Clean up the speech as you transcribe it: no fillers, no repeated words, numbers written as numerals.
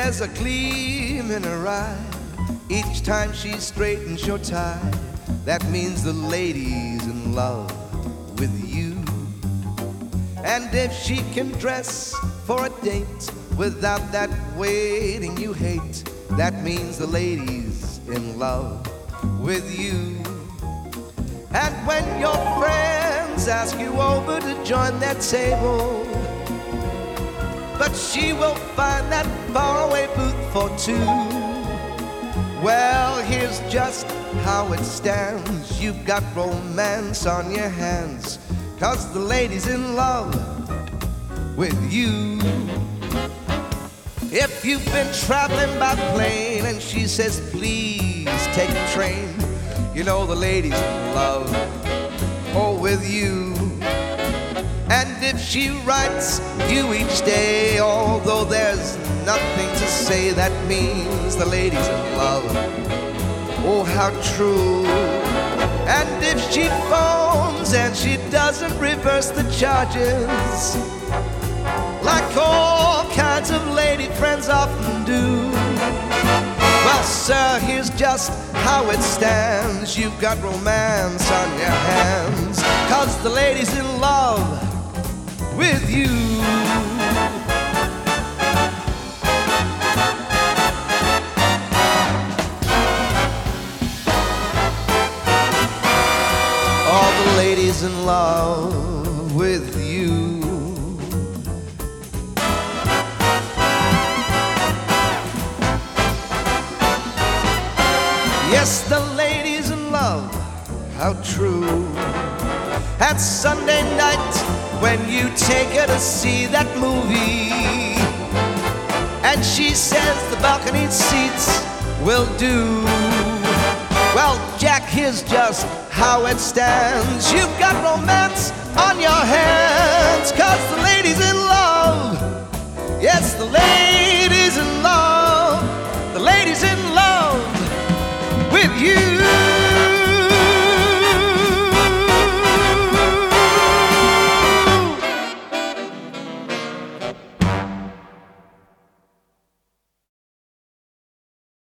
There's a gleam in her eye each time she straightens your tie. That means the lady's in love with you. And if she can dress for a date without that waiting you hate, that means the lady's in love with you. And when your friends ask you over to join their table, but she will find that faraway booth for two, well, here's just how it stands. You've got romance on your hands, 'cause the lady's in love with you. If you've been traveling by plane and she says, please take a train, you know the lady's in love, oh, with you. And if she writes you each day, although there's nothing to say, that means the lady's in love, oh, how true. And if she phones and she doesn't reverse the charges, like all kinds of lady friends often do, well, sir, here's just how it stands. You've got romance on your hands, 'cause the lady's in love with you. All the ladies in love with you. Yes, the lady's in love, how true. At Sunday night when you take her to see that movie, and she says the balcony seats will do, well, Jack, here's just how it stands. You've got romance on your hands,